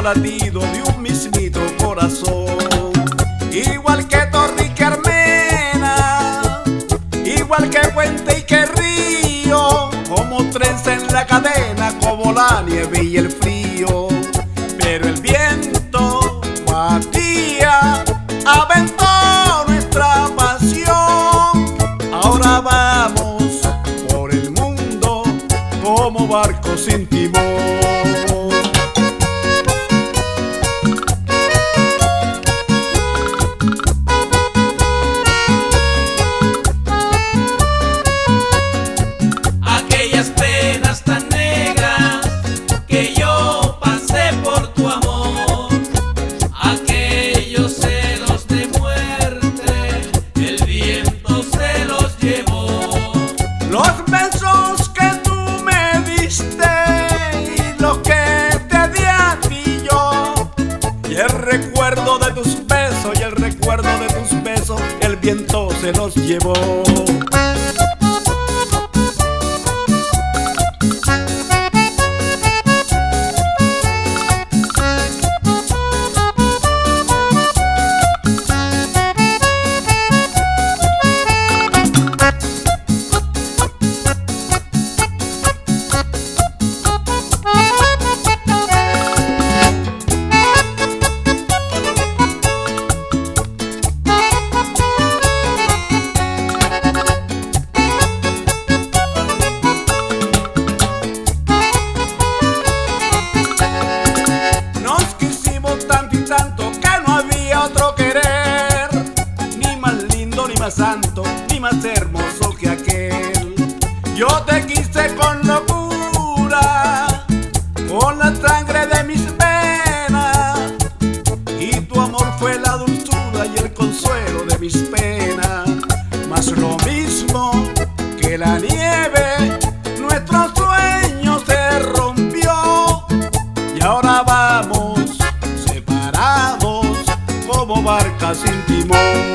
latido de un mismito corazón. Igual que Torrique Armena, igual que Puente y que Río, como trenza en la cadena, como la nieve y el frío. Pero el viento batía, aventó nuestra pasión. Ahora vamos por el mundo como barcos sin timón. Aquellas penas tan negras que yo pasé por tu amor, aquellos celos de muerte, el viento se los llevó. Los besos que tú me diste y los que te di a ti yo, y el recuerdo de tus besos y el recuerdo de tus besos, el viento se los llevó. Tanto que no había otro querer, ni más lindo, ni más santo, ni más hermoso que aquel. Yo te quise con locura, con la sangre de mis venas, y tu amor fue la dulzura y el consuelo de mis penas. Mas lo mismo que la nieve, nuestro sueño se rompió, y ahora vamos como barcas sin timón.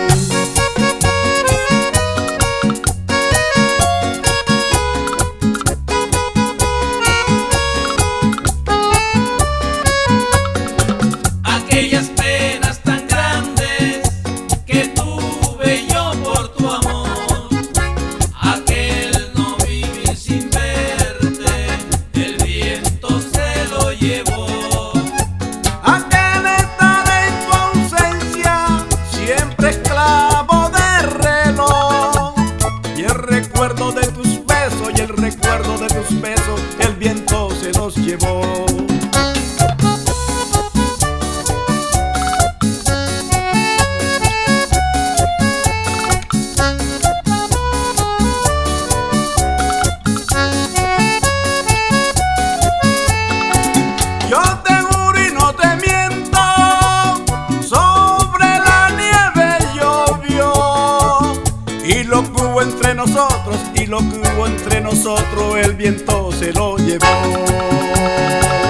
Aquellas penas tan grandes que tuve yo por tu amor, aquel no vivir sin verte, el viento se lo llevó. Esclavo de reloj, y el recuerdo de tus besos y el recuerdo de tus besos, el viento se los llevó. Yo te juro y no te miento, y lo que hubo entre nosotros, y lo que hubo entre nosotros, el viento se lo llevó.